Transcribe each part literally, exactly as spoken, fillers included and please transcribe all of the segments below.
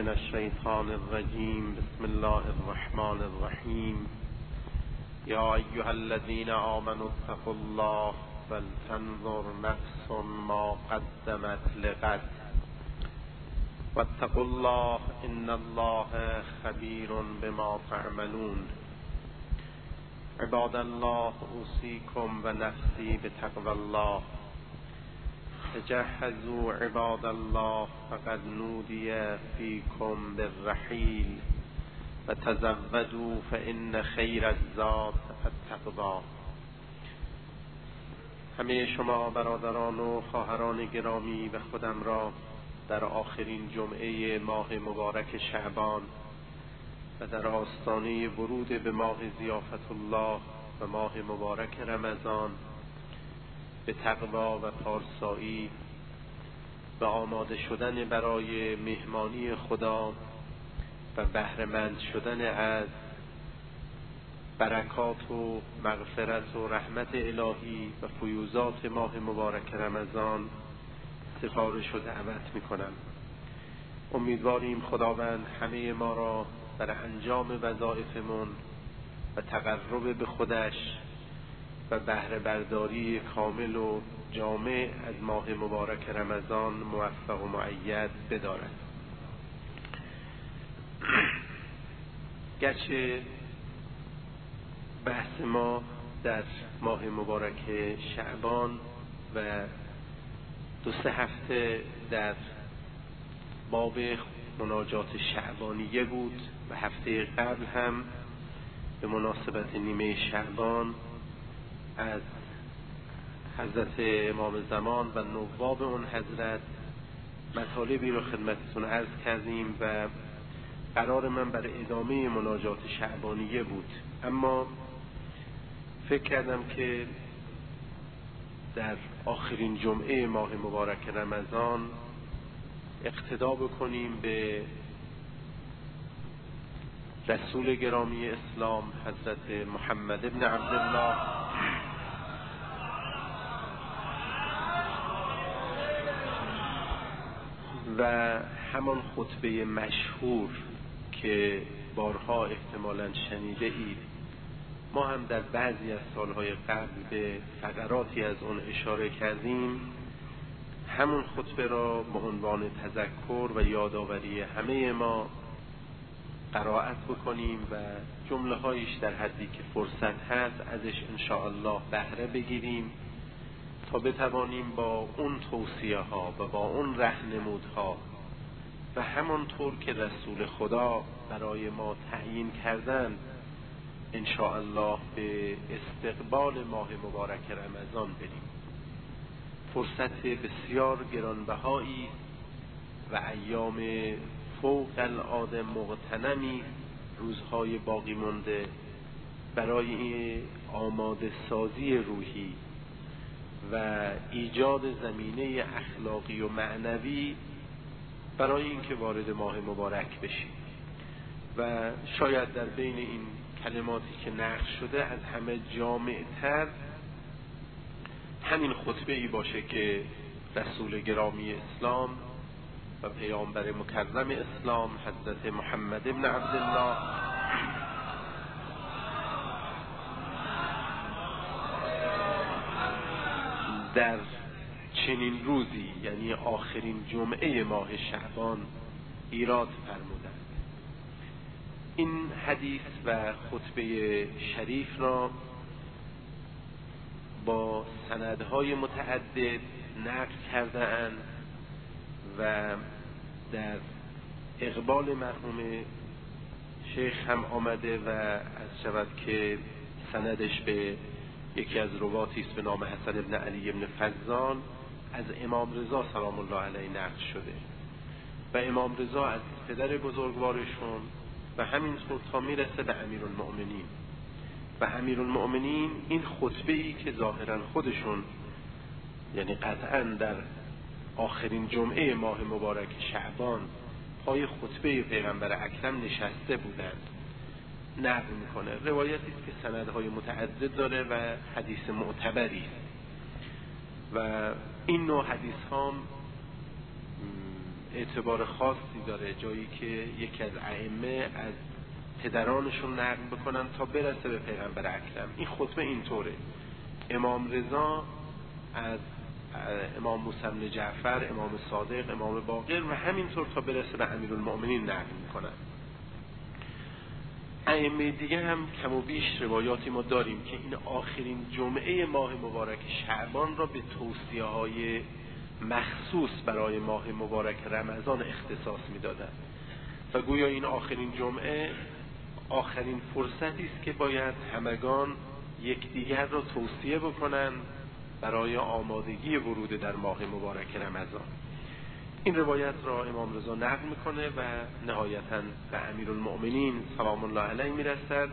من الشیطان الرجیم. بسم الله الرحمن الرحیم. یا ایها الذین آمنوا اتقوا الله ولتنظر نفس ما قدمت لغد واتقوا الله ان الله خبیر بما تعملون. عباد الله اوصیکم و نفسی بتقوى الله. تجهزوا عباد الله فقد نودي فيكم بالرحيل وتزودوا فإن خير الزاد التقوى. همه شما برادران و خواهران گرامی و خودم را در آخرین جمعه ماه مبارک شعبان و در آستانه ورود به ماه ضیافت الله و ماه مبارک رمضان به تقوا و پارسایی و آماده شدن برای مهمانی خدا و بهره‌مند شدن از برکات و مغفرت و رحمت الهی و فیوضات ماه مبارک رمضان سفارش و دعوت می‌کنم. امیدواریم خداوند همه ما را در انجام وظایفمون و تقرب به خودش و بهره برداری کامل و جامع از ماه مبارک رمضان موفق و مؤید بدارد. گرچه بحث ما در ماه مبارک شعبان و دو سه هفته در باب مناجات شعبانیه بود و هفته قبل هم به مناسبت نیمه شعبان از حضرت امام زمان و نواب اون حضرت مطالبی رو خدمتتون عرض کردیم و قرار من برای ادامه مناجات شعبانیه بود، اما فکر کردم که در آخرین جمعه ماه مبارک رمضان اقتدا بکنیم به رسول گرامی اسلام حضرت محمد ابن عبدالله و همان خطبه مشهور که بارها احتمالاً شنیده اید. ما هم در بعضی از سالهای قبل به فقراتی از اون اشاره کردیم. همون خطبه را به عنوان تذکر و یادآوری همه ما قرائت بکنیم و جمله هایش در حدی که فرصت هست ازش انشاءالله بهره بگیریم تا بتوانیم با اون توصیه ها و با اون راهنمودها و همانطور که رسول خدا برای ما تعیین کردن انشاءالله به استقبال ماه مبارک رمضان بریم. فرصت بسیار گرانبهایی و ایام فوق العاده مغتنمی، روزهای باقی مانده برای آماده سازی روحی و ایجاد زمینه اخلاقی و معنوی برای اینکه وارد ماه مبارک بشیم. و شاید در بین این کلماتی که نقش شده از همه جامع‌تر همین خطبه ای باشه که رسول گرامی اسلام و پیامبر مکرم اسلام حضرت محمد ابن عبدالله در چنین روزی، یعنی آخرین جمعه ماه شعبان، ایراد فرمودند. این حدیث و خطبه شریف را با سندهای متعدد نقل کرده اند و در اقبال مرحوم شیخ هم آمده و از شود که سندش به یکی از رواتی است به نام حسن ابن علی ابن فضال از امام رضا سلام الله علیه نقل شده و امام رضا از پدر بزرگوارشون و همینطور تا میرسه به امیرالمؤمنین و امیرالمؤمنین این خطبه‌ای که ظاهرا خودشون یعنی قطعا در آخرین جمعه ماه مبارک شعبان پای خطبه پیغمبر اکرم نشسته بودند نقل میکنه. روایتی است که سندهای متعدد داره و حدیث معتبری است و این نوع حدیث ها اعتبار خاصی داره، جایی که یکی از ائمه از پدرانشون نقل بکنن تا برسه به پیغمبر اکرم. این خطبه اینطوره: امام رضا از امام موسی بن جعفر، امام صادق، امام باقر و همینطور تا برسه به امیرالمؤمنین نقل میکنن. ائمه دیگه هم کم و بیش روایاتی ما داریم که این آخرین جمعه ماه مبارک شعبان را به توصیه های مخصوص برای ماه مبارک رمضان اختصاص میدادند و گویا این آخرین جمعه آخرین فرصتی است که باید همگان یکدیگر را توصیه بکنند برای آمادگی ورود در ماه مبارک رمضان. این روایت را امام رضا نقل میکنه و نهایتاً به امیرالمؤمنین سلام الله علیه میرسد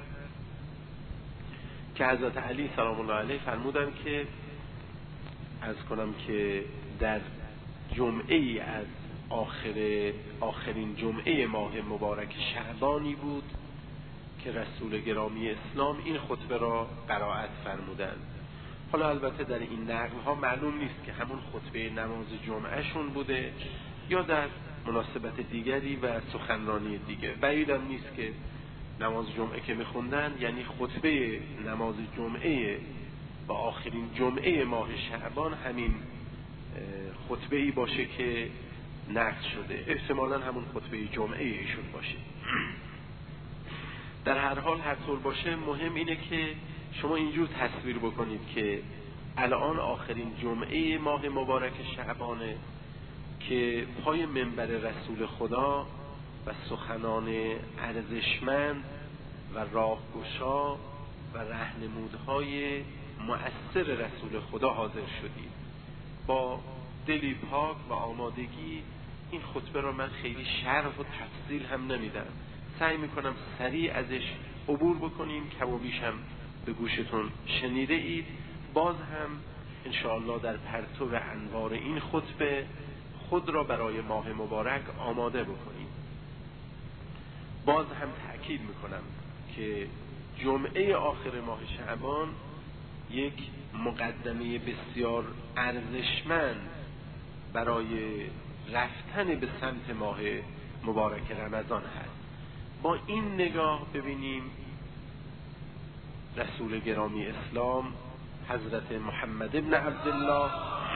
که حضرت علی سلام الله علیه فرمودن که عرض کنم که در جمعه ای از آخر آخرین جمعه ماه مبارک شعبانی بود که رسول گرامی اسلام این خطبه را قرائت فرمودند. حالا البته در این نقل ها معلوم نیست که همون خطبه نماز جمعه شون بوده یا در مناسبت دیگری و سخنرانی دیگه. بعیدم نیست که نماز جمعه که میخوندن یعنی خطبه نماز جمعه با آخرین جمعه ماه شعبان همین خطبه ای باشه که نقل شده، احتمالاً همون خطبه جمعه ایشون باشه. در هر حال هر طور باشه مهم اینه که شما اینجور تصویر بکنید که الان آخرین جمعه ماه مبارک شعبانه که پای منبر رسول خدا و سخنان ارزشمند و راهگشا و راهنمودهای مؤثر رسول خدا حاضر شدید. با دلی پاک و آمادگی این خطبه را من خیلی شرح و تفصیل هم نمیدم، سعی میکنم سریع ازش عبور بکنیم. کم و بیش هم به گوشتون شنیده اید. باز هم انشاءالله در پرتو انوار این خطبه خود را برای ماه مبارک آماده بکنیم. باز هم تأکید میکنم که جمعه آخر ماه شعبان یک مقدمه بسیار ارزشمند برای رفتن به سمت ماه مبارک رمضان هست. با این نگاه ببینیم رسول گرامی اسلام حضرت محمد ابن عبدالله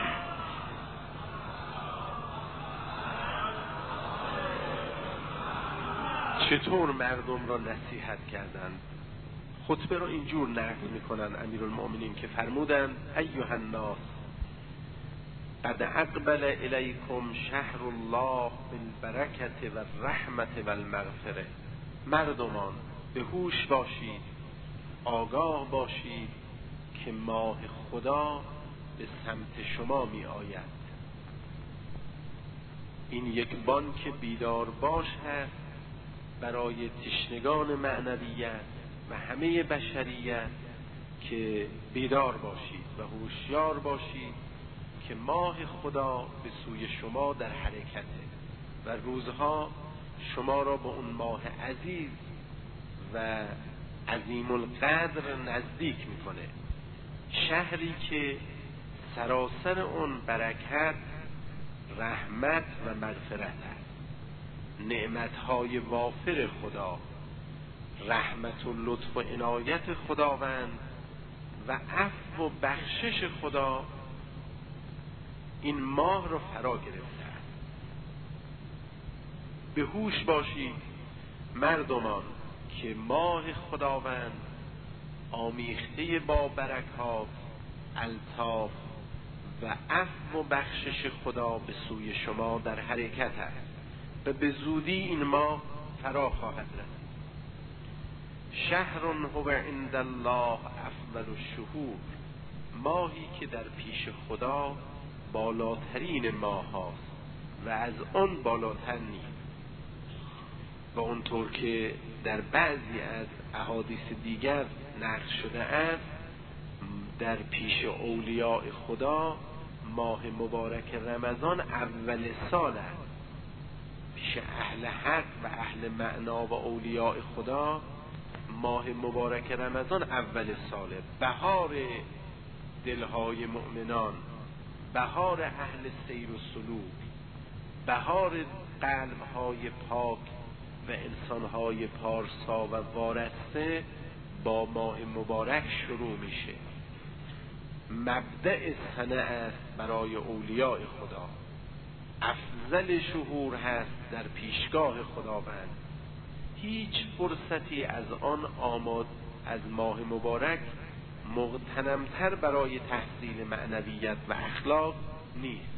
چطور مردم را نصیحت کردند. خطبه را اینجور نقل میکنن امیرالمؤمنین که فرمودند: ایها الناس قد اقبل الیکم شهر الله بالبرکت و الرحمت و المغفره. مردمان به هوش باشید، آگاه باشید که ماه خدا به سمت شما می آید. این یک بانک بیدار باش هست برای تشنگان معنویت و همه بشریت که بیدار باشید و هوشیار باشید که ماه خدا به سوی شما در حرکته و روزها شما را به اون ماه عزیز و عظیم القدر نزدیک میکنه. شهری که سراسر اون برکت، رحمت و مغفرت است. نعمتهای وافر خدا، رحمت و لطف و عنایت خداوند و عفو و بخشش خدا این ماه را فرا گرفته است. به هوش باشید مردمان که ماه خداوند آمیخته با برکات، الطاف و عفو و بخشش خدا به سوی شما در حرکت است و به زودی این ماه فرا خواهد رسید. شهر هو عند الله افضل الشهور، ماهی که در پیش خدا بالاترین ماه هاست و از آن بالاتر نیست. و اونطور که در بعضی از احادیث دیگر نقل شده است، در پیش اولیاء خدا ماه مبارک رمضان اول سال است. پیش اهل حق و اهل معنا و اولیاء خدا ماه مبارک رمضان اول ساله، بهار دلهای مؤمنان، بهار اهل سیر و سلوک، بهار قلب‌های پاک و انسان‌های پارسا و وارسته با ماه مبارک شروع میشه. مبدأ سنه است برای اولیاء خدا، افضل شهور هست در پیشگاه خداوند. هیچ فرصتی از آن آماد از ماه مبارک مغتنمتر برای تحصیل معنویت و اخلاق نیست.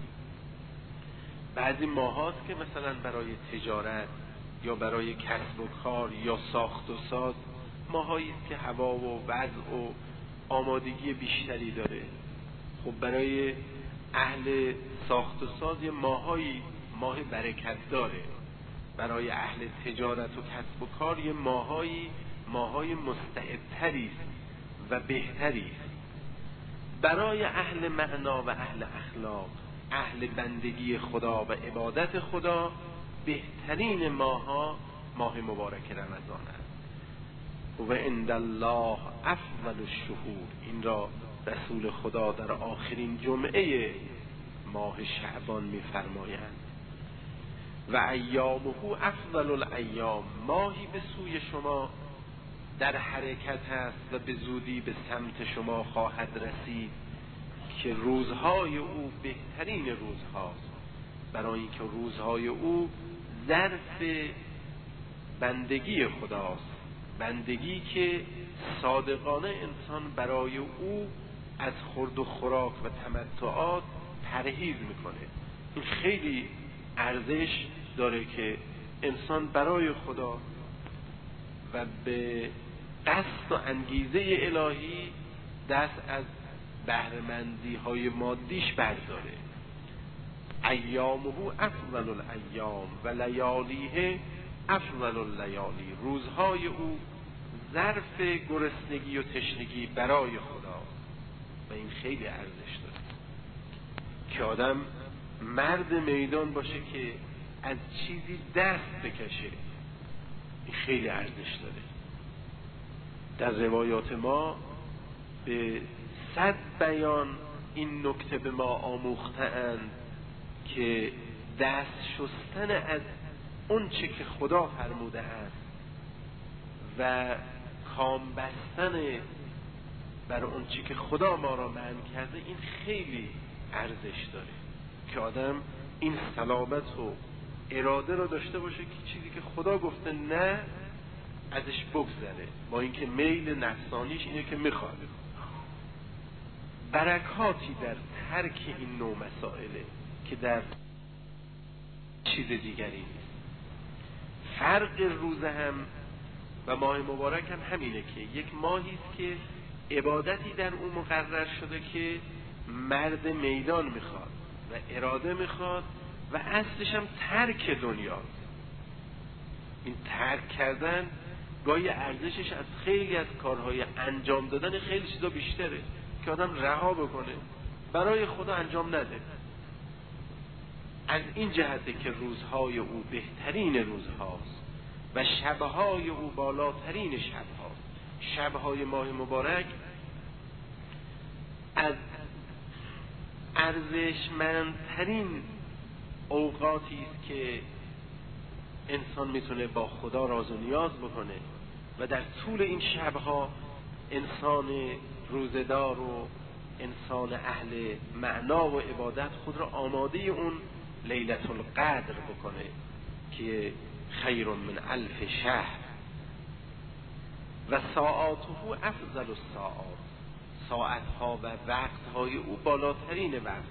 بعضی ماهاست که مثلا برای تجارت یا برای کسب و کار یا ساخت و ساز ماهایی است که هوا و وضع و آمادگی بیشتری داره. خب برای اهل ساخت و ساز یه ماهایی ماه برکت داره، برای اهل تجارت و کسب و کار یه ماهایی ماهای مستعدتری است و بهتری است. برای اهل معنا و اهل اخلاق، اهل بندگی خدا و عبادت خدا، بهترین ماها ماه مبارک رمضان است. و عند الله افضل الشهور، این را رسول خدا در آخرین جمعه ماه شعبان می‌فرمایند. و ایامه افضل الایام، ماهی به سوی شما در حرکت است و به زودی به سمت شما خواهد رسید که روزهای او بهترین روزهاست، برای اینکه روزهای او ظرف بندگی خداست، بندگی که صادقانه انسان برای او از خورد و خوراک و تمتعات پرهیز میکنه. این خیلی ارزش داره که انسان برای خدا و به قصد و انگیزه الهی دست از بهره‌مندی های مادیش برداره. ایامه افضل الایام و لیالیه افضل اللیالی، روزهای او ظرف گرسنگی و تشنگی برای خدا و این خیلی ارزش داره که آدم مرد میدان باشه که از چیزی دست بکشه. این خیلی ارزش داره. در روایات ما به صد بیان این نکته به ما آموختند که دست شستن از اون چه که خدا فرموده است و کام بستن بر اون چه که خدا ما را منع کرده، این خیلی ارزش داره که آدم این صلابت و اراده را داشته باشه که چیزی که خدا گفته نه ازش بگذره، با اینکه میل نفسانیش اینه که میخواد. برکاتی در ترک این نوع مسائله که در چیز دیگری نیست. فرق روزه هم و ماه مبارک هم همینه که یک ماهی است که عبادتی در اون مقرر شده که مرد میدان میخواد و اراده میخواد و اصلش هم ترک دنیاست. این ترک کردن گاهی ارزشش از خیلی از کارهای انجام دادن خیلی چیزا بیشتره که آدم رها بکنه برای خدا انجام نده. از این جهته که روزهای او بهترین روزهاست و شبهای او بالاترین شبهاست. شبهای ماه مبارک از ارزشمندترین اوقاتی است که انسان میتونه با خدا راز و نیاز بکنه و در طول این شبها انسان روزدار و انسان اهل معنا و عبادت خود را آماده اون لیلة القدر بکنه که خیر من الف شهر. و ساعاته افضل الساعات، ساعتها و وقتهای او بالاترین وقت.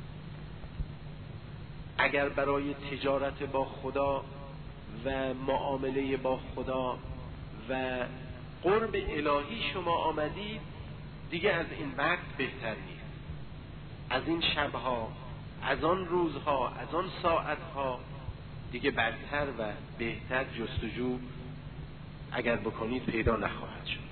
اگر برای تجارت با خدا و معامله با خدا و قرب الهی شما آمدید، دیگه از این وقت بهتر نیست. از این شبها، از آن روزها، از آن ساعتها دیگه برتر و بهتر جستجو اگر بکنید پیدا نخواهد شد.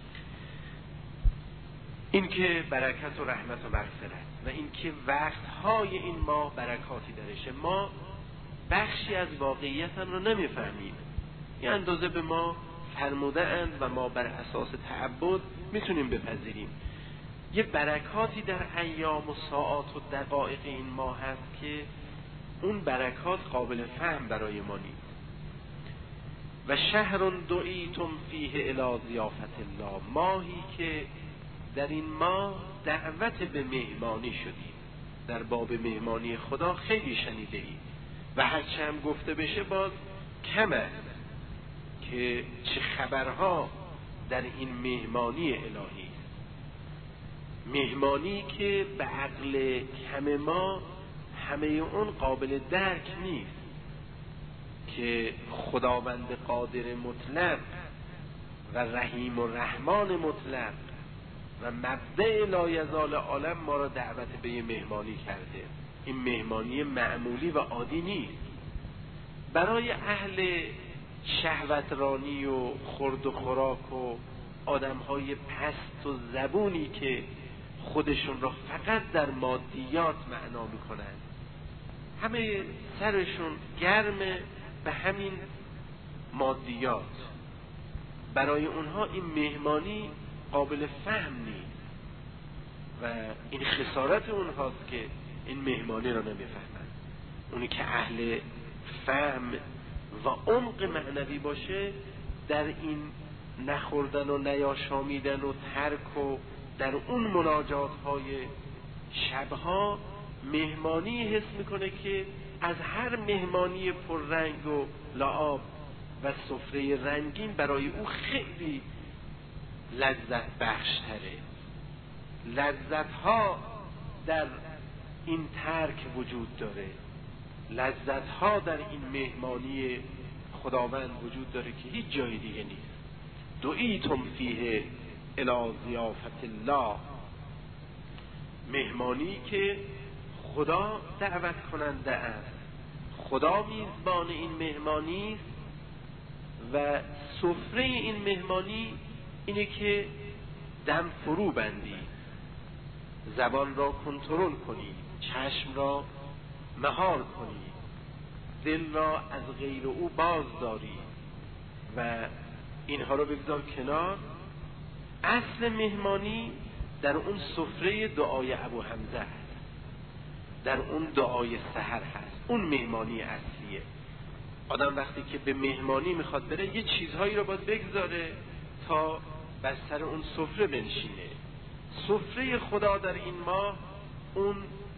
این که برکت و رحمت و مغفرت و این که وقتهای این ماه برکاتی درشه. ما بخشی از واقعیت رو نمیفهمیم، یه اندازه به ما فرموده اند و ما بر اساس تعبد میتونیم بپذیریم. یه برکاتی در ایام و ساعات و دقایق این ماه هست که اون برکات قابل فهم برای ما نیست. و شهر دعیتم فیه الی ضیافت الله، ماهی که در این ماه دعوت به مهمانی شدید. در باب مهمانی خدا خیلی شنیده اید و هرچه هم گفته بشه باز کمه که چه خبرها در این مهمانی الهی، مهمانی که به عقل کم ما همه اون قابل درک نیست، که خداوند قادر مطلق و رحیم و رحمان مطلق و مبدأ لایزال عالم ما را دعوت به یه مهمانی کرده. این مهمانی معمولی و عادی نیست. برای اهل شهوترانی و خورد و خوراک و آدمهای پست و زبونی که خودشون را فقط در مادیات معنا میکنن، همه سرشون گرمه به همین مادیات، برای اونها این مهمانی قابل فهم نیست و این خسارت اونهاست که این مهمانی را نمیفهمن. اونی که اهل فهم و عمق معنوی باشه در این نخوردن و نیاشامیدن و ترک و در اون مناجات های شبها مهمانی حس میکنه که از هر مهمانی پررنگ و لعاب و سفره رنگین برای او خیلی لذت بخش تره. لذت ها در این ترک وجود داره، لذت ها در این مهمانی خداوند وجود داره که هیچ جای دیگه نیست. دعیتم فیه الی ضیافت الله، مهمانی که خدا دعوت کننده است، خدا میزبان این مهمانی است و سفره این مهمانی اینه که دم فرو بندی، زبان را کنترل کنی، چشم را مهار کنی، دل را از غیر او باز داری و اینها رو بگذار کنار. اصل مهمانی در اون سفره دعای ابو حمزه هست، در اون دعای سحر هست. اون مهمانی اصلیه. آدم وقتی که به مهمانی میخواد بره یه چیزهایی رو باید بگذاره تا بر سر اون سفره بنشینه. سفره خدا در این ماه اون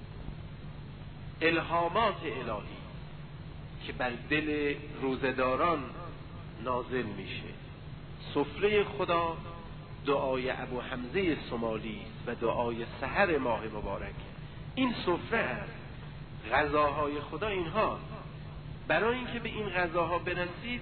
الهامات الهی که بر دل روزداران نازل میشه. سفره خدا دعای ابو حمزه سمالی و دعای سحر ماه مبارک. این سفره است. غذاهای خدا اینها. برای اینکه به این غذاها برسید،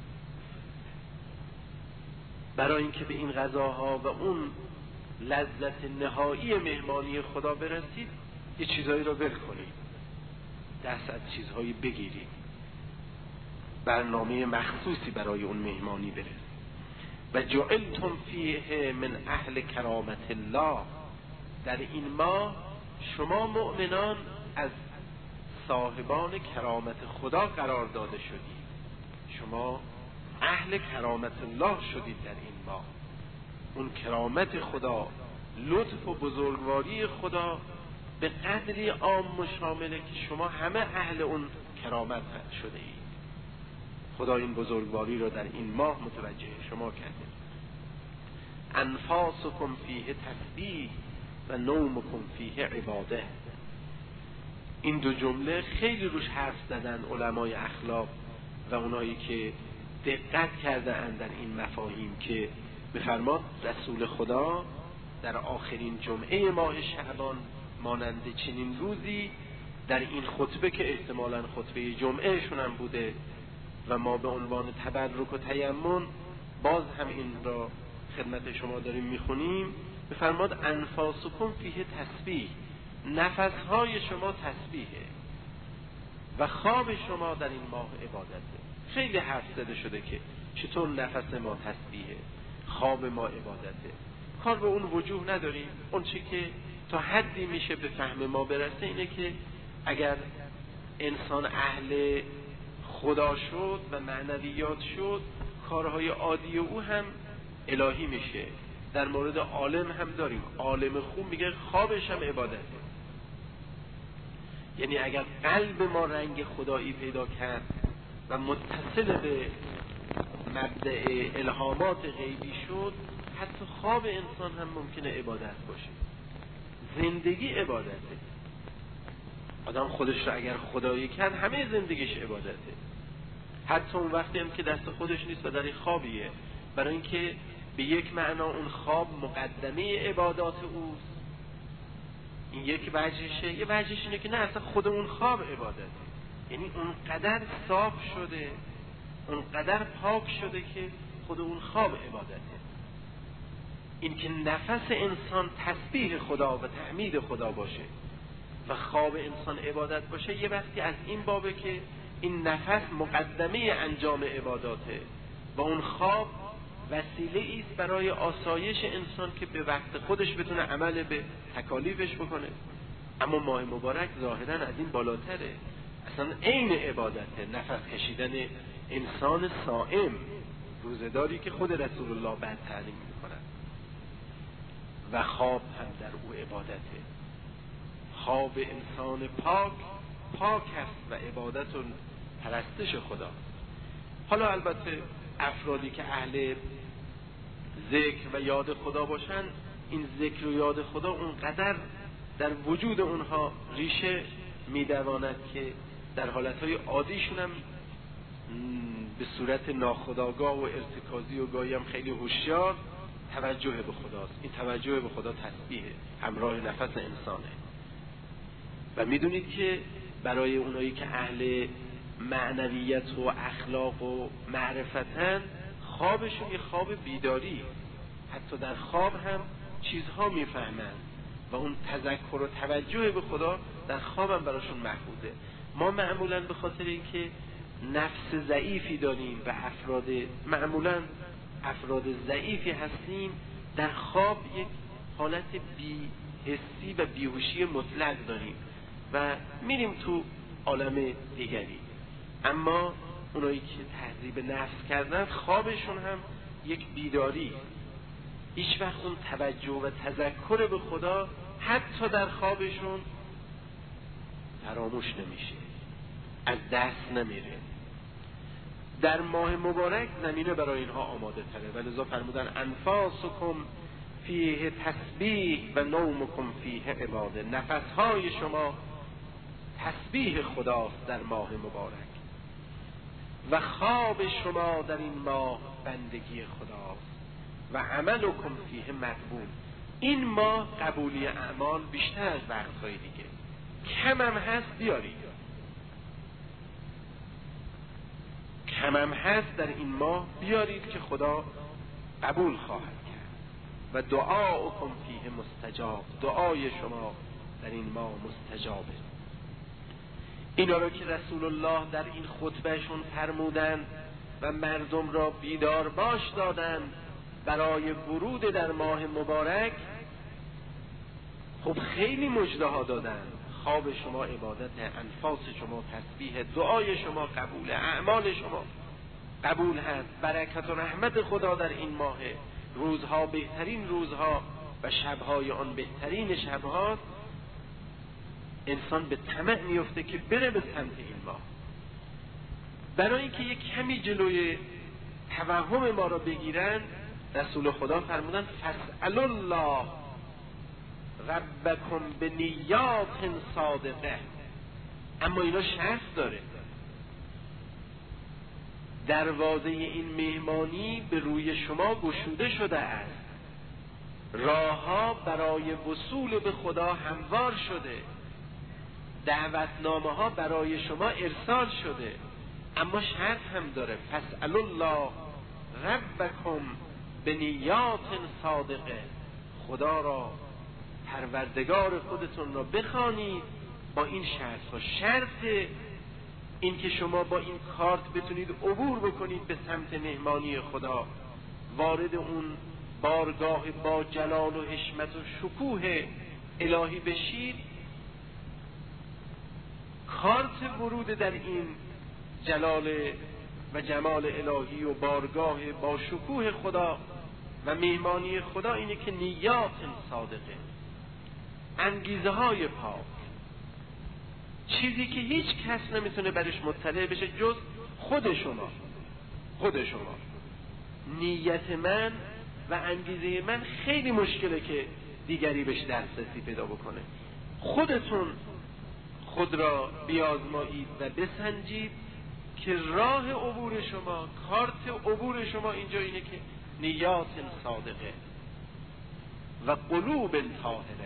برای اینکه به این غذاها و اون لذت نهایی مهمانی خدا برسید، یه چیزایی رو ول کنید، دست از چیزهایی بگیرید، برنامه مخصوصی برای اون مهمانی برسید. و جعلتم فیه من اهل کرامت الله، در این ماه شما مؤمنان از صاحبان کرامت خدا قرار داده شدید. شما اهل کرامت الله شدید در این ماه. اون کرامت خدا، لطف و بزرگواری خدا به قدری عام و شامله که شما همه اهل اون کرامت شده اید. خدا این بزرگواری را در این ماه متوجه شما کرده. انفاسکم فیه تسبیح و نومکم فیه عباده. این دو جمله خیلی روش حرف زدن علمای اخلاق و اونایی که دقت کرده اند در این مفاهیم، که بفرماد رسول خدا در آخرین جمعه ماه شعبان مانند چنین روزی در این خطبه که احتمالاً خطبه جمعه شون هم بوده و ما به عنوان تبرک و تیمم باز هم این را خدمت شما داریم میخونیم، بفرماد انفاسکم فیه تسبیح، نفسهای شما تسبیحه و خواب شما در این ماه عبادته. خیلی حرف زده شده که چطور نفس ما تسبیحه، خواب ما عبادته. کار به اون وجوه نداریم. اون چی که تا حدی میشه به فهم ما برسه اینه که اگر انسان اهل خدا شد و معنویات شد، کارهای عادی او هم الهی میشه. در مورد عالم هم داریم، عالم خوب میگه خوابش هم عبادته. یعنی اگر قلب ما رنگ خدایی پیدا کرد و متصل به مبدأ الهامات غیبی شد، حتی خواب انسان هم ممکنه عبادت باشه. زندگی عبادته. آدم خودش رو اگر خدایی کرد همه زندگیش عبادته، حتی اون وقتی هم که دست خودش نیست و در این خوابیه، برای اینکه به یک معنا اون خواب مقدمه عبادات اوست. این یک وجهشه. یه وجهش اینه که نه، اصلا خود اون خواب عبادته، یعنی اون قدر صاف شده، اون قدر پاک شده که خود اون خواب عبادته. این که نفس انسان تسبیح خدا و تحمید خدا باشه و خواب انسان عبادت باشه، یه وقتی از این بابه که این نفس مقدمه انجام عباداته و اون خواب وسیله است برای آسایش انسان که به وقت خودش بتونه عمل به تکالیفش بکنه. اما ماه مبارک ظاهرا از این بالاتره، اصلا عین عبادته. نفس کشیدن انسان صائم، روزداری که خود رسول الله بعد تعلیم میکنه، و خواب هم در او عبادته. خواب انسان پاک پاک است و عبادت و پرستش خدا. حالا البته افرادی که اهل ذکر و یاد خدا باشن، این ذکر و یاد خدا اونقدر در وجود اونها ریشه میدواند که در حالتهای عادیشون هم به صورت ناخودآگاه و ارتکازی و گاهی هم خیلی هوشیار توجه به خداست. این توجه به خدا تسبیحه، همراه نفس انسانه. و میدونید که برای اونایی که اهل معنویت و اخلاق و معرفتن، خوابشون یه خواب بیداری، حتی در خواب هم چیزها میفهمن و اون تذکر و توجه به خدا در خواب هم براشون محفوظه. ما معمولاً به خاطر اینکه نفس ضعیفی داریم و افراد معمولاً افراد ضعیفی هستیم، در خواب یک حالت بی حسی و بیهوشی مطلق داریم و میریم تو عالم دیگری. اما اونایی که تهذیب نفس کردن، خوابشون هم یک بیداری، هیچ وقت اون توجه و تذکر به خدا حتی در خوابشون فراموش نمیشه، از دست نمیره. در ماه مبارک زمینه برای اینها آماده تره، ولذا فرمودن انفاسکم فیه تسبیح و نومکم فیه عباده. نفسهای شما تسبیح خداست در ماه مبارک و خواب شما در این ماه بندگی خداست و عملکم فیه مقبول. این ماه قبولی اعمال بیشتر از وقتهای دیگه، کم هم هست بیارید، کم هم هست در این ماه بیارید که خدا قبول خواهد کرد. و دعاؤکم فیه مستجاب، دعای شما در این ماه مستجابه. اینا رو که رسول الله در این خطبهشون فرمودن و مردم را بیدار باش دادن برای ورود در ماه مبارک، خب خیلی مژده ها دادن. خواب شما عبادت، انفاس شما تسبیح، دعای شما قبول، اعمال شما قبول هست، برکت و رحمت خدا در این ماه، روزها بهترین روزها و شبهای آن بهترین شبها. انسان به طمع میفته که بره به سمت این ماه. برای اینکه یک کمی جلوی توهم ما را بگیرن، رسول خدا فرمودن فاسألوا الله ربکم بنیات صادقه. اما اینا شرط داره. دروازه این مهمانی به روی شما گشوده شده است، راهها برای وصول به خدا هموار شده، دعوتنامه ها برای شما ارسال شده، اما شرط هم داره. فاسألوا الله ربکم بنیات صادقه. خدا را، پروردگار خودتون را بخوانید با این شرط ها. شرط این که شما با این کارت بتونید عبور بکنید به سمت مهمانی خدا، وارد اون بارگاه با جلال و حشمت و شکوه الهی بشید، کارت ورود در این جلال و جمال الهی و بارگاه با شکوه خدا و مهمانی خدا اینه که نیات صادقه، انگیزه های پاک. چیزی که هیچ کس نمیتونه برش مطلع بشه جز خود شما. خود شما نیت من و انگیزه من خیلی مشکله که دیگری بهش دسترسی پیدا بکنه. خودتون خود را بیازمایید و بسنجید که راه عبور شما، کارت عبور شما اینجا اینه که نیات صادقه و قلوب طاهره،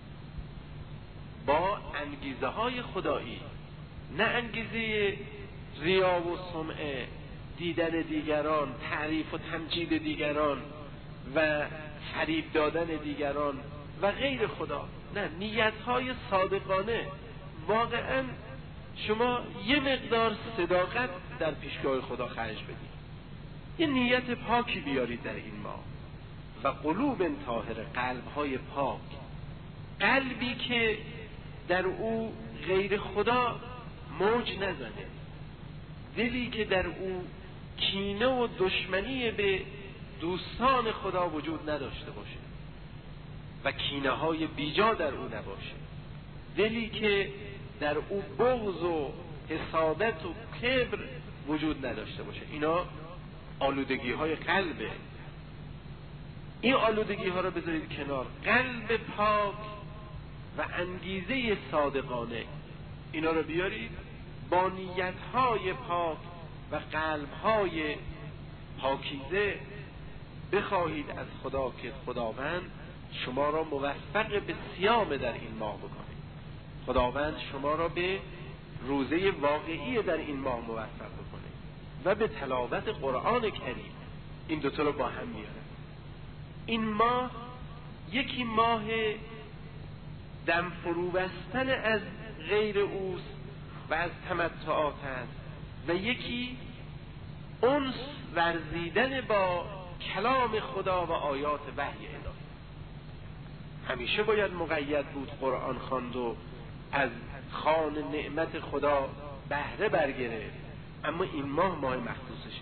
با انگیزه های خدایی، نه انگیزه ریا و سمعه، دیدن دیگران، تعریف و تمجید دیگران و فریب دادن دیگران و غیر خدا. نه، نیت های صادقانه. واقعا شما یه مقدار صداقت در پیشگاه خدا خرج بدید، یه نیت پاکی بیارید در این ماه. و قلوب طاهره، قلب های پاک، قلبی که در او غیر خدا موج نزنه، دلی که در او کینه و دشمنی به دوستان خدا وجود نداشته باشه و کینه های بیجا در او نباشه، دلی که در او بغض و حسادت و کبر وجود نداشته باشه. اینا آلودگی های قلبه. این آلودگی ها رو بذارید کنار. قلب پاک و انگیزه صادقانه، اینا رو بیارید با نیت های پاک و قلب های پاکیزه بخواهید از خدا که خداوند شما را موفق به صیام در این ماه بکنه. خداوند شما را به روزه واقعی در این ماه موفق بکنه و به تلاوت قرآن کریم. این دوتا رو با هم میاره. این ماه یکی ماه دم فرو بستن از غیر اوست و از تمتعات است و یکی انس ورزیدن با کلام خدا و آیات وحی الهی. همیشه باید مقید بود قرآن خواند و از خوان نعمت خدا بهره برگرفت، اما این ماه ماه مخصوصشه.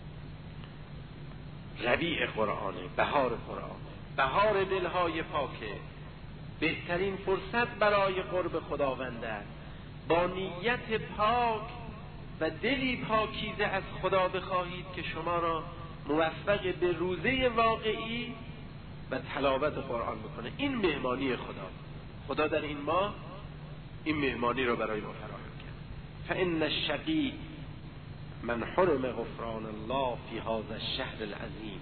ربیع قرآنه، بهار قرآن، بهار دلهای پاکه، بهترین فرصت برای قرب خداوند است. با نیت پاک و دلی پاکیزه از خدا بخواهید که شما را موفق به روزه واقعی و تلاوت قرآن بکنه. این مهمانی خدا. خدا در این ماه این مهمانی را برای ما فراهم کرد. فإن الشقی من حرم غفران الله فی هذا الشهر العظیم.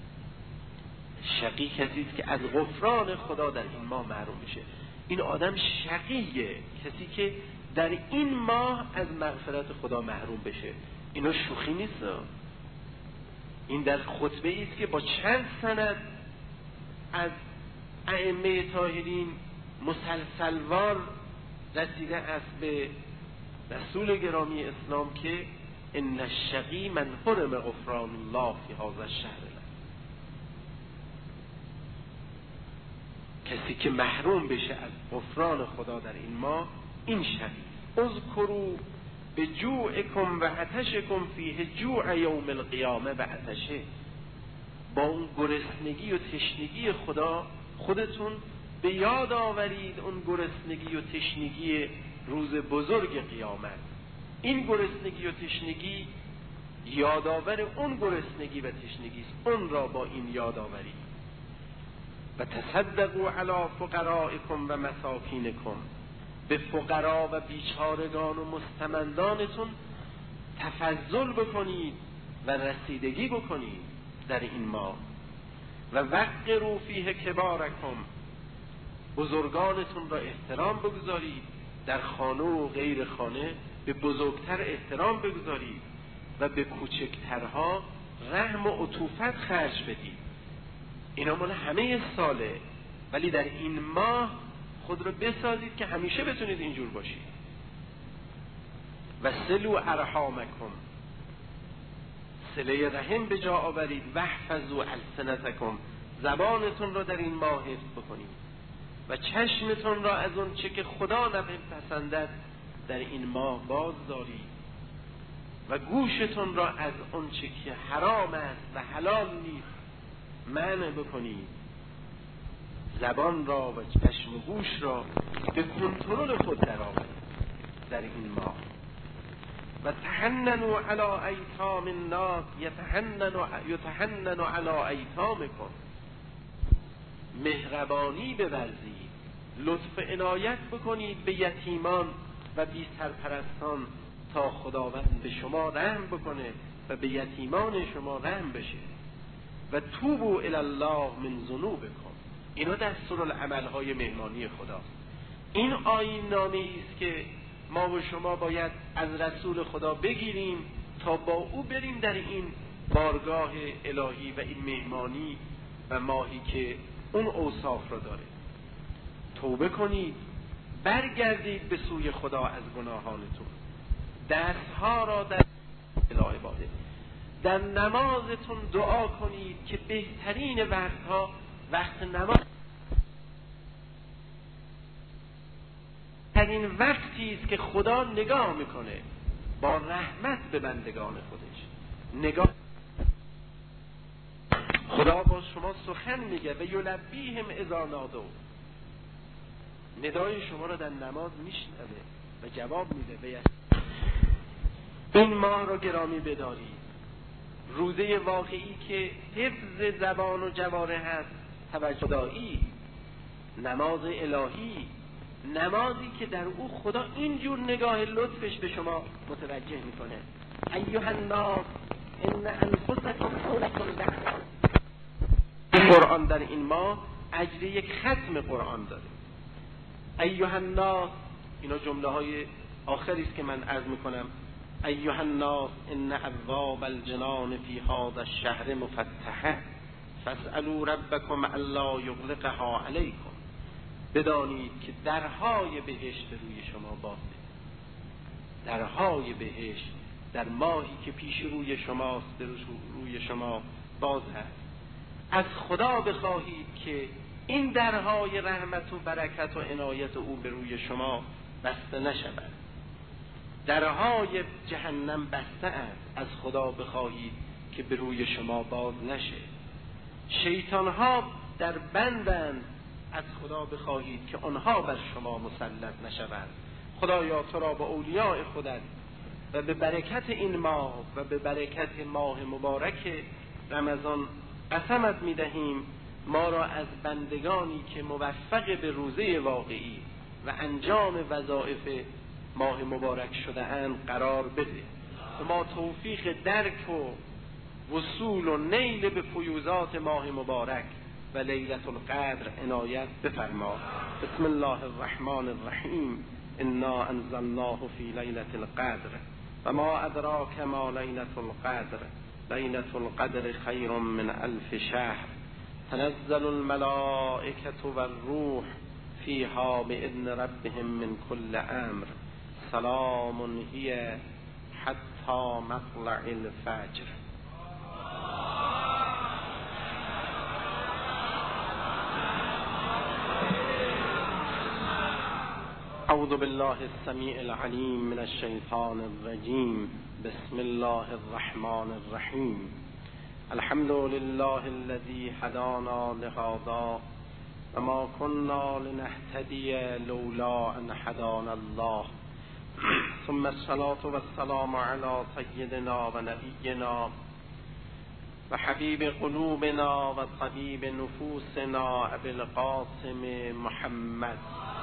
شقی کسی است که از غفران خدا در این ماه محروم میشه. این آدم شقیه، کسی که در این ماه از مغفرت خدا محروم بشه. اینا شوخی نیست. این در خطبه است که با چند سند از ائمه طاهرین مسلسلوار رسیده است به رسول گرامی اسلام که ان الشقی من حرم غفران الله فی هذا الشهر. کسی که محروم بشه از غفران خدا در این ماه، این شقی. اذکروا بجوعکم و عطشکم فیه جوع یوم القیامه و عطشه. با اون گرسنگی و تشنگی خدا خودتون به یاد آورید، اون گرسنگی و تشنگی روز بزرگ قیامت. این گرسنگی و تشنگی یادآور اون گرسنگی و تشنگی است. اون را با این یاد آورید. و تصدقوا علی فقرائکم و مساکینکم. به فقرا و بیچارگان و مستمندانتون تفضل بکنید و رسیدگی بکنید در این ماه. و وقروا فیه کبارکم. بزرگانتون را احترام بگذارید، در خانه و غیر خانه به بزرگتر احترام بگذارید و به کوچکترها رحم و عطوفت خرج بدید. اینا مال همه ساله، ولی در این ماه خود رو بسازید که همیشه بتونید اینجور باشید. و صلوا ارحامکم. صله رحم به جا آورید. و احفظوا السنتکم. زبانتون را در این ماه حفظ بکنید و چشمتون را از اون چه که خدا نپسندد در این ماه باز دارید و گوشتون را از اون چه که حرام است و حلال نیست منع بکنید. زبان را و چشم و گوش را به کنترل خود درآورید. در این ماه. و تحننوا علی ایتام الناس یتحنن یتحنن علی ایتامکم، مهربانی بورزید، لطف عنایت بکنید به یتیمان و بی سرپرستان تا خداوند به شما رحم بکنه و به یتیمان شما رحم بشه. و توبوا الی الله من ذنوبکم، اینا دستورالعمل های مهمانی خداست. این آیین نامه است که ما و شما باید از رسول خدا بگیریم تا با او بریم در این بارگاه الهی و این مهمانی و ماهی که اون اوصاف رو داره. توبه کنید، برگردید به سوی خدا از گناهانتون، دستها را در اله عباده، در نمازتون دعا کنید که بهترین وقتها وقت نماز ترین وقتی است که خدا نگاه میکنه با رحمت به بندگان خودش. نگاه خدا با شما سخن میگه و یلبیهم اذا نادوا، ندای شما را در نماز میشنوه و جواب میده. این ماه را گرامی بدارید، روزه واقعی که حفظ زبان و جواره هست، توجه دایی، نماز الهی، نمازی که در او خدا اینجور نگاه لطفش به شما متوجه میکنه. ایها الناس ان انفسکم خلقتم بعد. قرآن در این ماه اجر یک ختم قرآن داره. ایها الناس، اینا جمله های آخری است که من عرض میکنم. ایها الناس ان ابواب الجنان فی هذا الشهر مفتحه فاسالوا ربکم الا یغلقها علیکم. بدانید که درهای بهشت روی شما بازه. درهای بهشت در ماهی که پیش روی شماست به روی شما باز هست. از خدا بخواهید که این درهای رحمت و برکت و عنایت او به روی شما بسته نشود. درهای جهنم بسته است، از خدا بخواهید که به روی شما باز نشه. شیطانها در بندند، از خدا بخواهید که آنها بر شما مسلط نشوند. خدایا تو را به اولیاء خودت و به برکت این ماه و به برکت ماه مبارک رمضان قسمت می‌دهیم ما را از بندگانی که موفق به روزه واقعی و انجام وظایف ماه مبارک شده اند قرار بده و ما توفیق درک و وصول و نیل به فیوزات ماه مبارک و لیلة القدر عنایت بفرما. بسم الله الرحمن الرحیم. انا انزلناه فی لیلة القدر و ما ادراک ما لیلة القدر لیلة القدر خیر من الف شهر تنزل الملائکة والروح فیها باذن ربهم من كل امر سلام هی حتی مطلع الفجر. اعوذ بالله السمیع العلیم من الشیطان الرجیم. بسم الله الرحمن الرحیم. الحمد لله الذي هدانا لهذا و ما كنا لنهتدی لولا ان هدانا الله ثم الصلاة والسلام على سيدنا و نبینا و حبیب قلوبنا و طبیب نفوسنا ابی القاسم محمد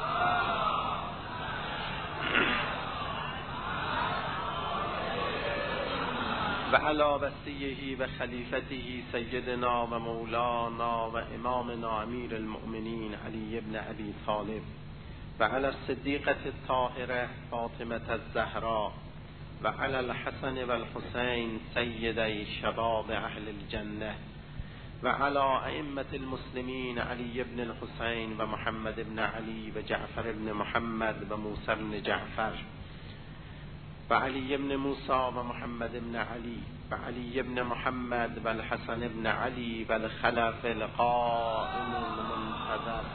و علی وصیه و خلیفته سیدنا و مولانا و امامنا امیر المؤمنین علی ابن ابی طالب و علی الصدیقة الطاهرة فاطمة الزهراء و علی الحسن و الحسین سیدی شباب اهل الجنه و علی ائمة المسلمین علی ابن الحسین و محمد ابن علی و جعفر ابن محمد و موسی ابن جعفر و علی ابن موسی و محمد ابن علی و علی ابن محمد و الحسن ابن علی و الخلف القائم المنتظر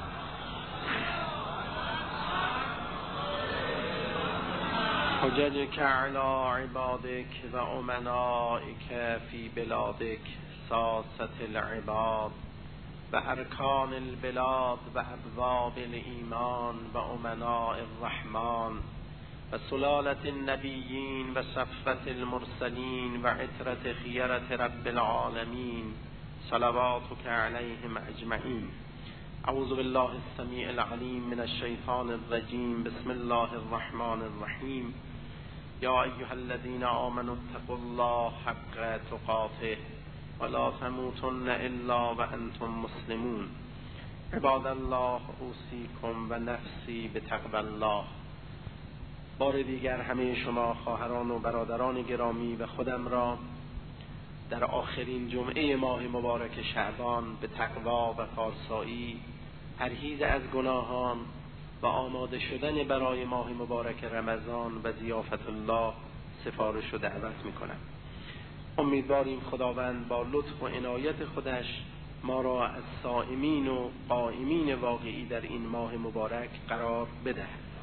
حججك على عبادك و امنائك فی بلادك ساسة العباد و ارکان البلاد و ابواب الایمان و امناء الرحمن و سلالة النبیین و صفوة المرسلین و عترة خیرة رب العالمین صلواتک علیهم اجمعین. اعوذ بالله السمیع العلیم من الشیطان الرجیم. بسم الله الرحمن الرحیم. یا ایها الذین آمنوا اتقوا الله حق تقاته ولا تموتن الا وانتم مسلمون. عباد الله اوصیکم و نفسی بتقوی الله. بار دیگر همه شما خواهران و برادران گرامی و خودم را در آخرین جمعه ماه مبارک شعبان به تقوا و پارسایی، پرهیز از گناهان و آماده شدن برای ماه مبارک رمضان و ضیافت الله سفارش و دعوت میکنم. امیدواریم خداوند با لطف و عنایت خودش ما را از صائمین و قائمین واقعی در این ماه مبارک قرار بده.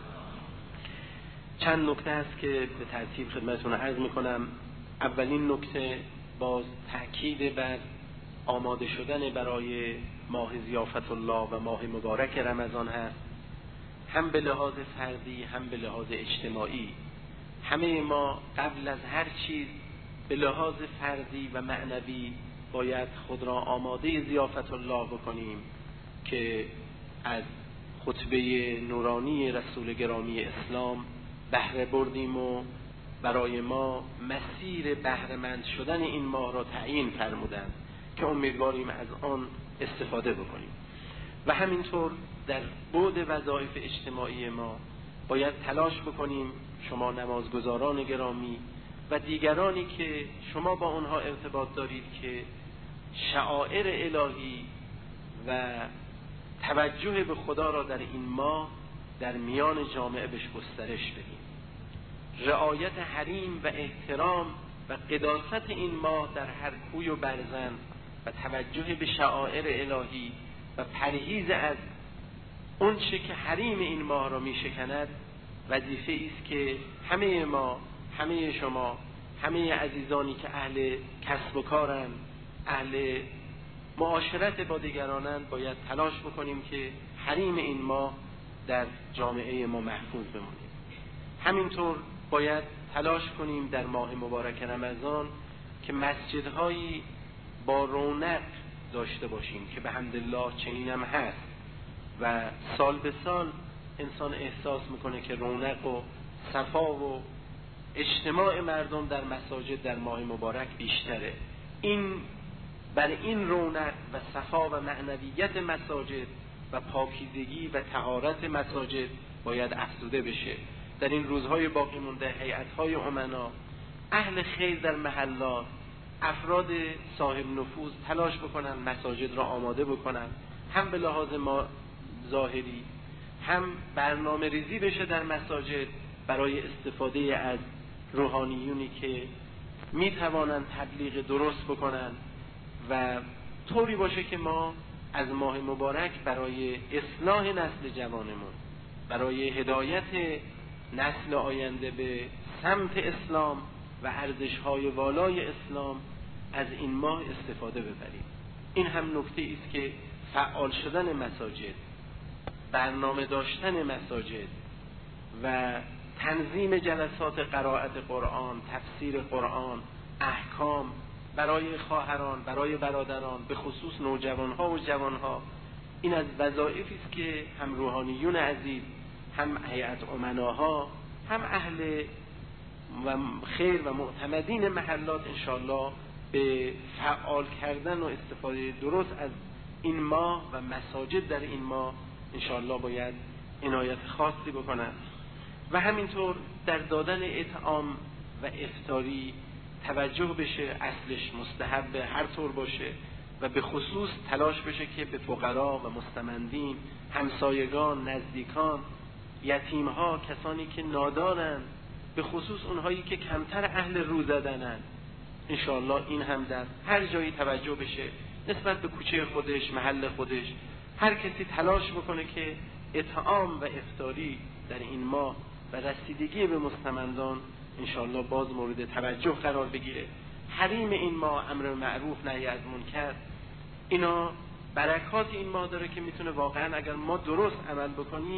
چند نکته است که به ترتیب خدمتتون عرض میکنم. اولین نکته باز تأکید بر آماده شدن برای ماه ضیافت الله و ماه مبارک رمضان هست، هم به لحاظ فردی هم به لحاظ اجتماعی. همه ما قبل از هر چیز به لحاظ فردی و معنوی باید خود را آماده ضیافت الله بکنیم که از خطبه نورانی رسول گرامی اسلام بهره بردیم و برای ما مسیر بهره‌مند شدن این ماه را تعیین فرمودند که امیدواریم از آن استفاده بکنیم. و همینطور در بعد وظایف اجتماعی ما باید تلاش بکنیم، شما نمازگزاران گرامی و دیگرانی که شما با آنها ارتباط دارید، که شعائر الهی و توجه به خدا را در این ماه در میان جامعه بهش گسترش بدیم. رعایت حریم و احترام و قداست این ماه در هر کوی و برزن و توجه به شعائر الهی و پرهیز از اون چه که حریم این ماه را می شکند وظیفه است که همه ما، همه شما، همه عزیزانی که اهل کسب و کارند، اهل معاشرت با دیگرانند، باید تلاش بکنیم که حریم این ماه در جامعه ما محفوظ بمانیم. همینطور باید تلاش کنیم در ماه مبارک رمضان که مسجدهایی با رونق داشته باشیم که به حمدالله چنین هم هست و سال به سال انسان احساس میکنه که رونق و صفا و اجتماع مردم در مساجد در ماه مبارک بیشتره. این بر این رونق و صفا و معنویت مساجد و پاکیزگی و طهارت مساجد باید افزوده بشه. در این روزهای باقی مونده هیئت‌های امنا، اهل خیر در محلات، افراد صاحب نفوذ تلاش بکنن مساجد را آماده بکنن، هم به لحاظ ما ظاهری هم برنامه ریزی بشه در مساجد برای استفاده از روحانیونی که می توانند تبلیغ درست بکنن و طوری باشه که ما از ماه مبارک برای اصلاح نسل جوانمون، برای هدایت نسل آینده به سمت اسلام و ارزش‌های والای اسلام از این ماه استفاده ببریم. این هم نکته است که فعال شدن مساجد، برنامه داشتن مساجد و تنظیم جلسات قرائت قرآن، تفسیر قرآن، احکام برای خواهران، برای برادران، به خصوص نوجوانها و جوانها، این از وظایفی است که هم روحانیون عزیز، هم هیئت امناها، هم اهل و خیر و معتمدین محلات انشاءالله به فعال کردن و استفاده درست از این ماه و مساجد در این ماه انشاءالله باید عنایت خاصی بکنن. و همینطور در دادن اطعام و افطاری توجه بشه، اصلش مستحب هر طور باشه و به خصوص تلاش بشه که به فقرا و مستمندین، همسایگان، نزدیکان، یتیمها، کسانی که نادارن، به خصوص اونهایی که کمتر اهل رو زدنن، انشاءالله این هم در هر جایی توجه بشه. نسبت به کوچه خودش، محل خودش، هر کسی تلاش بکنه که اطعام و افطاری در این ماه و رسیدگی به مستمندان انشاءالله باز مورد توجه قرار بگیره. حریم این ماه، امر معروف نهی از منکر، اینا برکات این ماه داره که میتونه واقعا اگر ما درست عمل بکنیم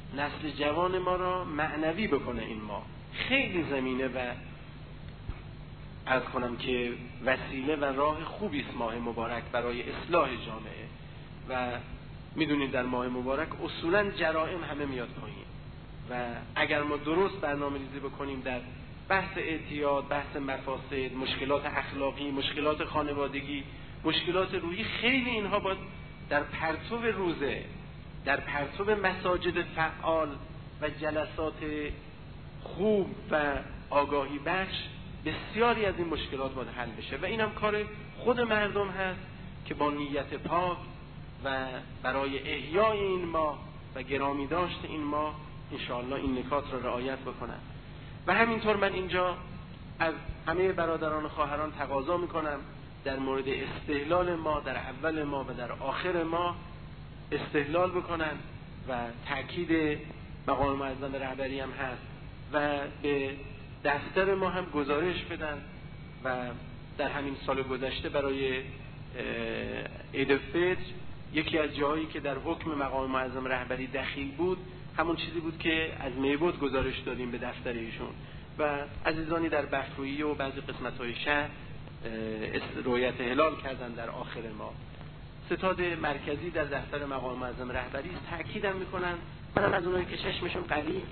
نسل جوان ما را معنوی بکنه. این ماه خیلی زمینه و عرض کنم که وسیله و راه خوبی است ماه مبارک برای اصلاح جامعه. و میدونید در ماه مبارک اصولا جرائم همه میاد پایین و اگر ما درست برنامه ریزی بکنیم در بحث اعتیاد، بحث مفاسد، مشکلات اخلاقی، مشکلات خانوادگی، مشکلات روحی، خیلی اینها باید در پرتو روزه، در پرتو مساجد فعال و جلسات خوب و آگاهی بخش بسیاری از این مشکلات باید حل بشه و اینم کار خود مردم هست که با نیت پاک و برای احیای این ماه و گرامی داشت این ماه انشاءالله این نکات را رعایت بکنن. و همینطور من اینجا از همه برادران و خواهران تقاضا میکنم در مورد استهلال ما در اول ما و در آخر ما استهلال بکنن و تأکید مقام معظم رهبری هم هست و به دفتر ما هم گزارش بدن و در همین سال گذشته برای عید فطر یکی از جاهایی که در حکم مقام معظم رهبری دخیل بود همون چیزی بود که از میبود گزارش دادیم به دفتر ایشون و عزیزانی در بفرویی و بعضی قسمت‌های شهر رؤیت هلال کردن در آخر ما. ستاد مرکزی در دفتر مقام معظم رهبری تأکیدم میکنن، منم از اونایی که چشمشون قوی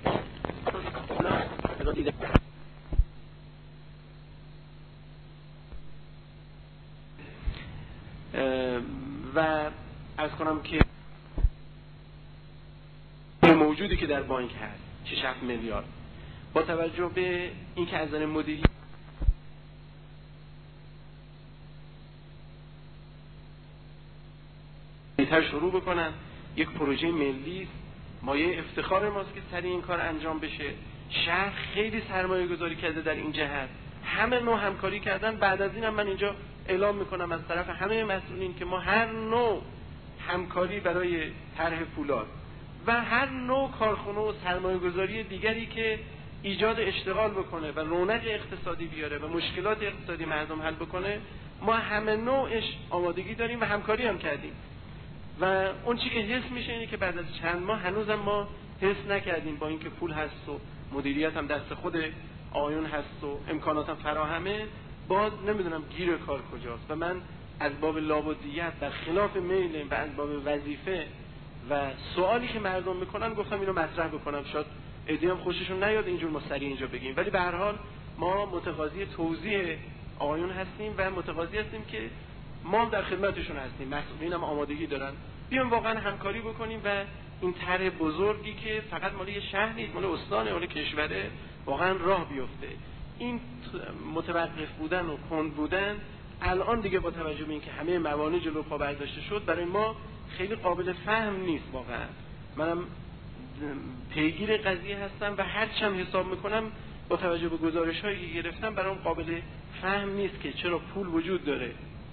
و عرض کنم که موجودی که در بانک هست شش هفت میلیارد با توجه به اینکه از نظر مدیری تر شروع بکنن، یک پروژه ملی مایه افتخار ماست که سریع این کار انجام بشه. شهر خیلی سرمایه گذاری کرده در این جهت، همه نوع همکاری کردن. بعد از این هم من اینجا اعلام میکنم از طرف همه مسئولین که ما هر نوع همکاری برای طرح فولاد و هر نوع کارخانه و سرمایه گذاری دیگری که ایجاد اشتغال بکنه و رونق اقتصادی بیاره و مشکلات اقتصادی مردم حل بکنه، ما همه نوعش آمادگی داریم و همکاری هم کردیم. و اون چی که حس میشه اینه که بعد از چند ماه هنوزم ما حس نکردیم، با اینکه پول هست و مدیریت هم دست خود آیون هست و امکانات هم فراهمه، باز نمیدونم گیر کار کجاست. و من از باب لابدیت در خلاف میل و از باب وظیفه و سوالی که مردم میکنن گفتم اینو مطرح بکنم، شاید ایدی هم خوششون نیاد اینجور ما سریع اینجا بگیم، ولی به هر حال ما متقاضی توضیح آیون هستیم و متقاضی هستیم که ما در خدمتشون هستیم، مسئولین هم آمادگی دارن، بیان واقعا همکاری بکنیم و این طرح بزرگی که فقط مال یه شهر نیست، مال استانه، مال کشوره، واقعا راه بیفته. این متوقف بودن و کند بودن الان دیگه با توجه به اینکه همه موانع جلو پا برداشته شد برای ما خیلی قابل فهم نیست. واقعا منم پیگیر قضیه هستم و هر چم حساب میکنم با توجه به گزارش هایی که گرفتم برام قابل فهم نیست که چرا پول وجود داره،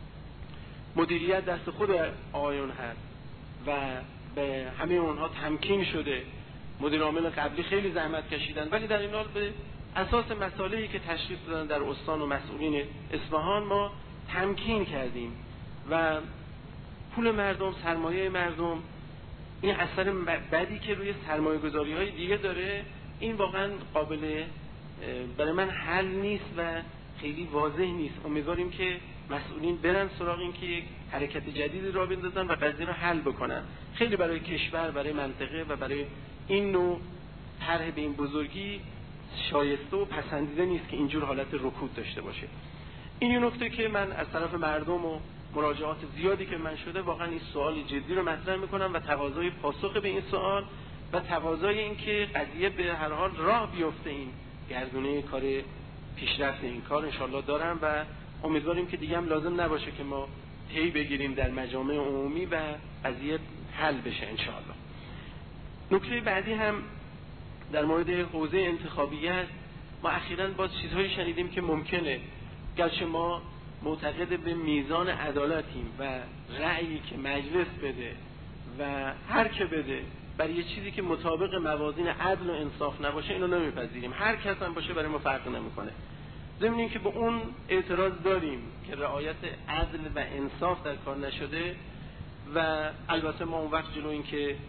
مدیریت دست خود آقایون هست و به همه اونها تمکین شده، مدیر عامل قبلی خیلی زحمت کشیدن، ولی در این حال به اساس مسائلی که تشخیص دادن در استان و مسئولین اصفهان ما تمکین کردیم و پول مردم، سرمایه مردم، این اثر بدی که روی سرمایه گذاری های دیگه داره، این واقعا قابل برای من حل نیست و خیلی واضح نیست. امیدواریم که مسئولین برن سراغ این که یک حرکت جدیدی را بندازن و قضیه را حل بکنن. خیلی برای کشور، برای منطقه و برای این نوع طرح به این بزرگی شایسته و پسندیده نیست که اینجور حالت رکود داشته باشه. این نکته که من از طرف مردم و مراجعات زیادی که من شده واقعا این سوال جدی رو مطرح میکنم و تقاضای پاسخ به این سوال و تقاضای این که قضیه به هر حال راه بیفته، این گردونه کار پیشرفت این کار انشالله دارم و امیدواریم که دیگه هم لازم نباشه که ما پی بگیریم در مجامع عمومی و قضیه حل بشه انشالله. نکته بعدی هم در مورد حوزه انتخابیت، ما اخیراً با چیزهایی شنیدیم که ممکنه، گرچه ما معتقد به میزان عدالتیم و رأیی که مجلس بده و هر که بده برای یه چیزی که مطابق موازین عدل و انصاف نباشه اینو نمیپذیریم، هر کس هم باشه برای ما فرق نمیکنه. ضمن اینکه به اون اعتراض داریم که رعایت عدل و انصاف در کار نشده و البته ما اون وقت جلو این که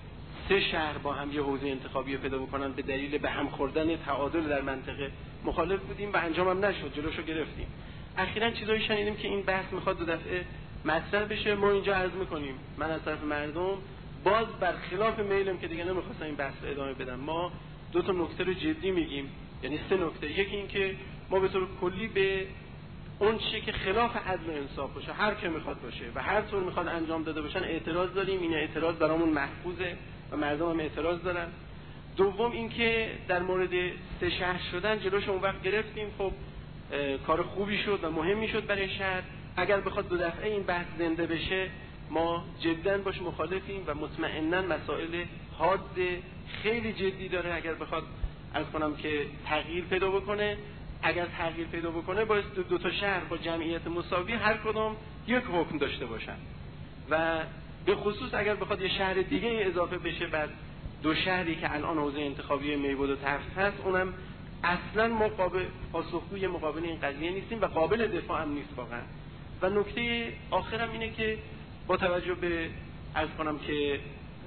سه شهر با هم یه حوزه انتخابی پیدا بکنن به دلیل به هم خوردن تعادل در منطقه مخالف بودیم و انجام هم نشد، جلوشو گرفتیم. اخیراً چیزایی شنیدیم که این بحث میخواد دو دفعه مطرح بشه. ما اینجا عرض میکنیم من از طرف مردم باز برخلاف میلم که دیگه نمیخواستم این بحث رو ادامه بدم، ما دو تا نکته رو جدی میگیم، یعنی سه نکته. یکی این که ما به طور کلی به اون چیزی که خلاف عدل و انصاف باشه، هر که میخواد باشه و هر طور میخواد انجام داده باشن اعتراض داریم. این اعتراض برامون محفوظه و مردم هم اعتراض دارن. دوم این که در مورد سه شهر شدن جلوش اون وقت گرفتیم، خب کار خوبی شد و مهمی شد برای شهر. اگر بخواد دو دفعه این بحث زنده بشه ما جداً باش مخالفیم و مطمئناً مسائل حاد خیلی جدی داره. اگر بخواد عرض کنم که تغییر پیدا بکنه، اگر تغییر پیدا بکنه باید دو, دو تا شهر با جمعیت مساوی هر کدام یک حکم داشته باشن و به خصوص اگر بخواد یه شهر دیگه اضافه بشه بعد دو شهری که الان حوزه انتخابی میبود و تفت هست، اونم اصلا مقابل پاسخگوی مقابل این قضیه نیستیم و قابل دفاع هم نیست واقعا. و نکته آخرم اینه که با توجه به عرض کنم که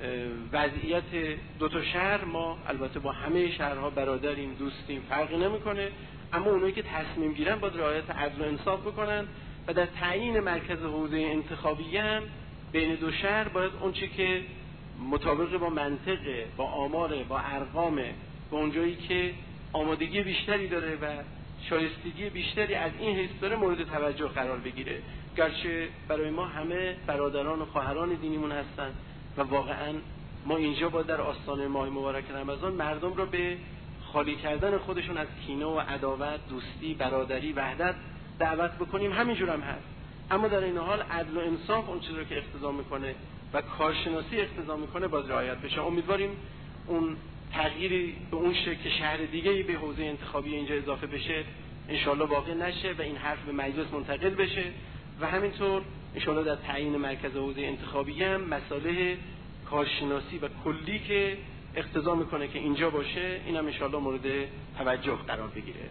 وضعیت دو تا شهر، ما البته با همه شهرها برادریم، دوستیم، فرقی نمیکنه، اما اونایی که تصمیم گیرن باید رعایت عدل و انصاف بکنن و در تعیین مرکز حوزه انتخابی هم بین دو شهر باید اون چی که مطابق با منطقه، با آماره، با ارقامه، با اونجایی که آمادگی بیشتری داره و شایستگی بیشتری از این حیث داره مورد توجه قرار بگیره. گرچه برای ما همه برادران و خواهران دینیمون هستن و واقعا ما اینجا با در آستانه ماه مبارک رمضان مردم رو به خالی کردن خودشون از کینه و عداوت، دوستی، برادری، وحدت دعوت بکنیم، همینجور هم هست. اما در این حال عدل و انصاف اون چیزی که اقتضا میکنه و کارشناسی اقتضا میکنه باید رعایت بشه. امیدواریم اون تغییری به اون شکل که شهر دیگه‌ای به حوزه انتخابی اینجا اضافه بشه انشالله واقع نشه و این حرف به مجلس منتقل بشه و همینطور انشالله در تعیین مرکز حوزه انتخابی هم مسائل کارشناسی و کلی که اقتضا میکنه که اینجا باشه اینم انشالله مورد توجه قرار بگیره.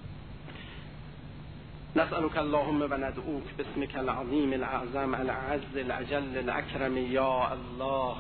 نسألك اللهم و ندعوك باسمك العظیم الاعظم العز الاجل الاکرم یا الله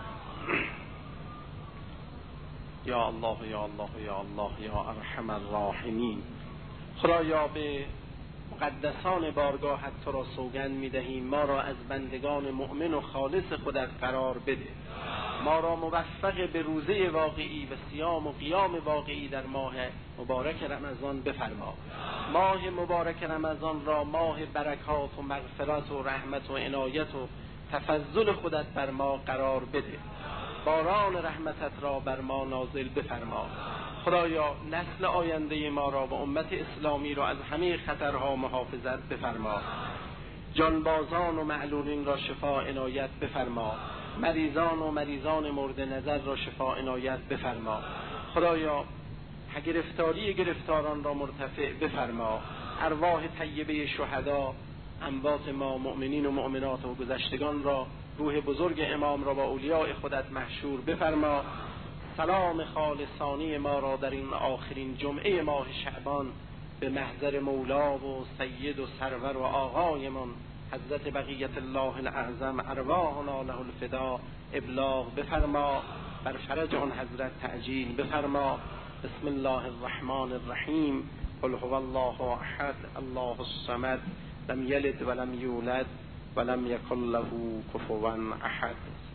یا الله یا الله یا الله یا ارحم الراحمین. خدایا به مقدسان بارگاهت تو را سوگند می‌دهیم ما را از بندگان مؤمن و خالص خودت قرار بده، ما را موفق به روزه واقعی و صیام و قیام واقعی در ماه مبارک رمضان بفرما. ماه مبارک رمضان را ماه برکات و مغفرت و رحمت و عنایت و تفضل خودت بر ما قرار بده، باران رحمتت را بر ما نازل بفرما. خدایا نسل آینده ما را و امت اسلامی را از همه خطرها محافظت بفرما، جانبازان و معلولین را شفا عنایت بفرما، مریضان و مریضان مورد نظر را شفا عنایت بفرما. خدایا گرفتاری گرفتاران را مرتفع بفرما، ارواح طیبه شهدا، اموات ما مؤمنین و مؤمنات و گذشتگان را، روح بزرگ امام را با اولیاء خودت محشور بفرما. سلام خالصانی ما را در این آخرین جمعه ماه شعبان به محضر مولا و سید و سرور و آقایمان حضرت بقیت الله الاعظم ارواحنا له الفدا ابلاغ بفرما، بر فرج آن حضرت تعجیل بفرما. بسم الله الرحمن الرحیم. قل هو الله احد الله الصمد لم یلد ولم یولد ولم یکن له کفوا احد.